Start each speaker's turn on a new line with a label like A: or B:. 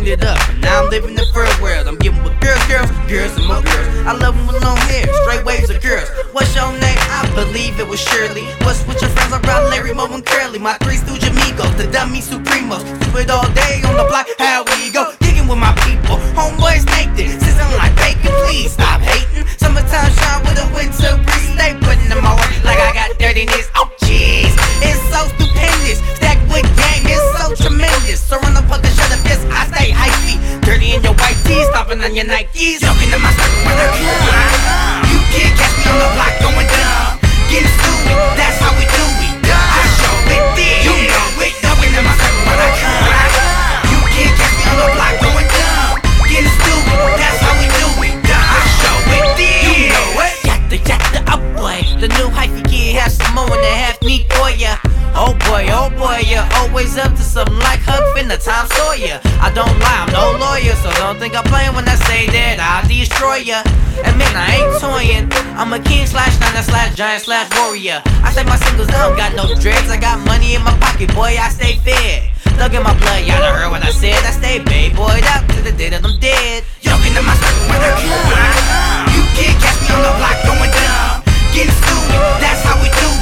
A: cleaned it up, and now I'm living the third world. I'm getting with girls, and more girls. I love them with long hair, straight waves of girls. What's your name? I believe it was Shirley. What's with your friends? I'm proud Larry, Mo, and Curly. My three stooge amigos, the dummy supremos. Do it all day on the block, how we go. Digging with my people, homeboys naked. Sizzling like bacon, please stop hating. Summertime shine with a winter breeze. Stay putting them on like I got dirtiness. Oh jeez, it's so stupendous. Stacked with game, it's so tremendous. So run the puck and shut up, yes, I stay hypey. Dirty in your white tees, stomping on your Nikes. Joking in my circle when I come. You can't catch me on the block going dumb. Getting stupid, that's how we do it. I show it there. You know it. Joking in my circle when I come. You can't catch me on the block going dumb. Getting stupid, that's how we do it. I show it there. You know it. Yatta, oh boy. The new hyphy kid has some more than half me for ya. Oh boy, you're always up to something like Huck Finn the Tom Sawyer. I don't lie, I'm no lawyer, so don't think I'm playing when I say that I'll destroy ya. And man, I ain't toying. I'm a king slash nana slash giant slash warrior. I say my singles, I don't got no dreads. I got money in my pocket, boy, I stay fed. Thug in my blood, y'all done heard what I said. I stay babe, boy, out to the day that I'm dead. Yoking in my circle when I come. You can't catch me on the block going dumb. Getting stupid, that's how we do it.